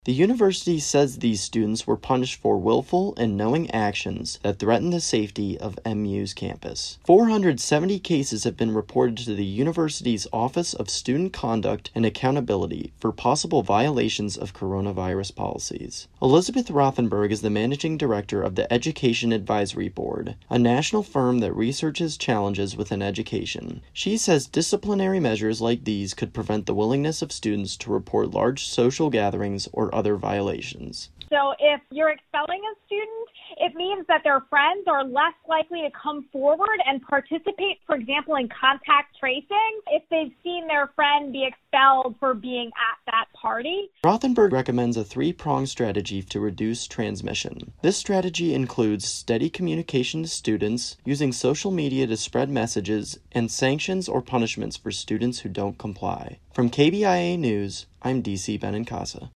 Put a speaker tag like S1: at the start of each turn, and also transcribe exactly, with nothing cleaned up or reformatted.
S1: The university says these students were punished for willful and knowing actions that threaten the safety of M U's campus. four hundred seventy cases have been reported to the university's Office of Student Conduct and Accountability for possible violations of coronavirus policies. Elizabeth Rothenberg is the managing director of the Education Advisory Board, a national firm that researches challenges within education. She says disciplinary measures like these could prevent the willingness of students to report large social gatherings or other violations.
S2: So if you're expelling a student, it means that their friends are less likely to come forward and participate, for example, in contact tracing if they've seen their friend be expelled for being at that party.
S1: Rothenberg recommends a three-pronged strategy to reduce transmission. This strategy includes steady communication to students, using social media to spread messages, and sanctions or punishments for students who don't comply. From K B I A News, I'm D C Benincasa.